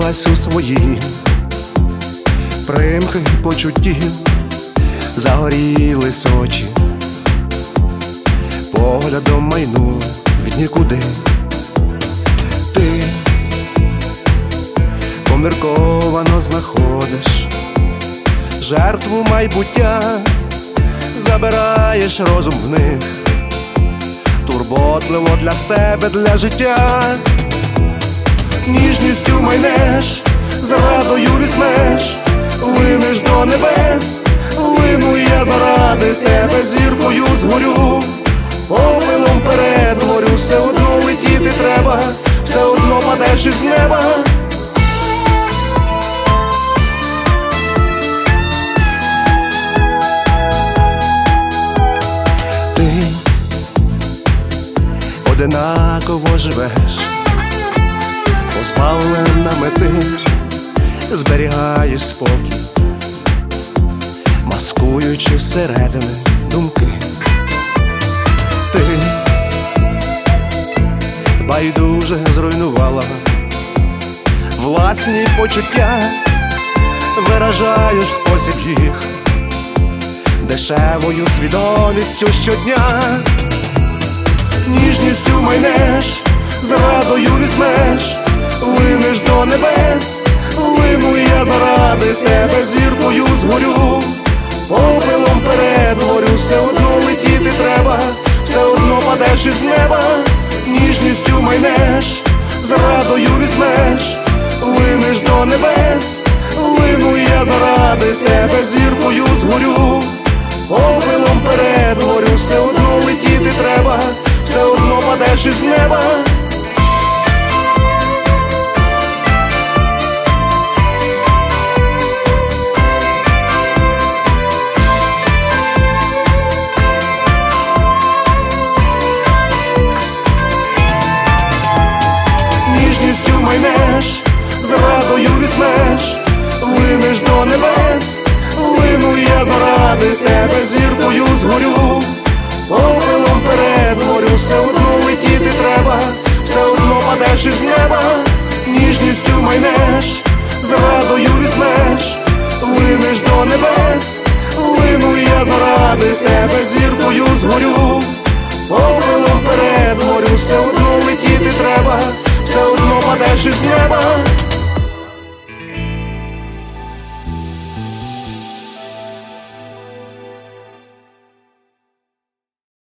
Закохалась у свої примхи почуттів, загорілись очі, поглядом майну від нікуди. Ти помірковано знаходиш жертву майбуття, забираєш розум в них, турботливо для себе, для життя. Ніжністю майнеш, зрадою рісмеш, линеш до небес, лину я заради тебе, зіркою згорю, попелом перетворю, все одно летіти треба, все одно падеш із неба. Ти одинаково живеш, позбавлена мети, зберігаєш спокій, маскуючи зсередини думки. Ти байдуже зруйнувала власні почуття, виражаєш в спосіб їх дешевою свідомістю щодня. Ніжністю майнеш, зрадою рісмеш, линеш до небес, лину я заради тебе, зіркою згорю, попелом перетворю, все одно летіти треба, все одно падеш із неба. Ніжністю майнеш, зрадою рісмеш, линеш до небес, лину я заради тебе, зіркою згорю, попелом перетворю, все одно летіти треба, все одно падеш із неба. Ніжністю майнеш, зрадою рісмеш, линеш до небес, лину я заради тебе, зіркою згорю, попелом перетворю, все одно летіти треба, все одно падеш із неба. Ніжністю майнеш, зрадою рісмеш, линеш до небес, лину я заради тебе, зіркою згорю, попелом перетворю, все одно летіти треба, все одно падеш із неба.